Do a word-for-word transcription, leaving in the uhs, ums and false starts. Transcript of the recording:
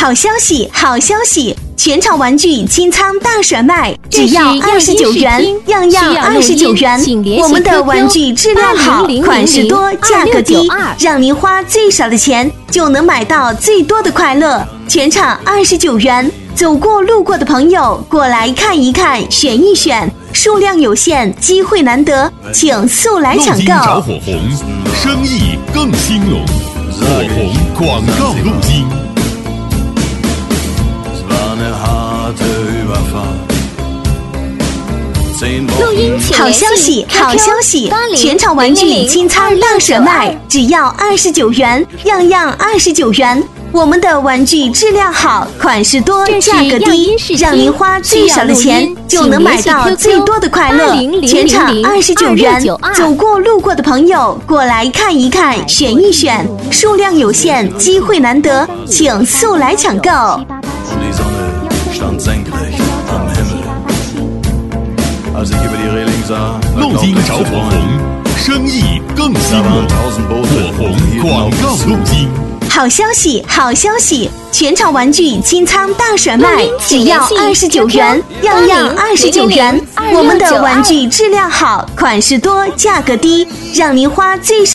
好消息，好消息！全场玩具清仓大甩卖，只要二十九元，样样二十九元。我们的玩具质量好，款式多，价格低，让您花最少的钱就能买到最多的快乐。全场二十九元，走过路过的朋友过来看一看，选一选，数量有限，机会难得，请速来抢购。 找火红，生意更兴隆。火红广告路径。 录音好消息，好消息！全场玩具清仓大甩卖，只要二十九元，样样二十九元。我们的玩具质量好，款式多，价格低，让您花最少的钱就能买到最多的快乐。全场二十九元，走过路过的朋友过来看一看，选一选，数量有限，机会难得，请速来抢购。 路经找火红，生意更兴隆。火红广告路径。 好消息，好消息！全场玩具清仓大甩卖，只要二十九元，样样二十九元。我们的玩具质量好，款式多，价格低，让您花最少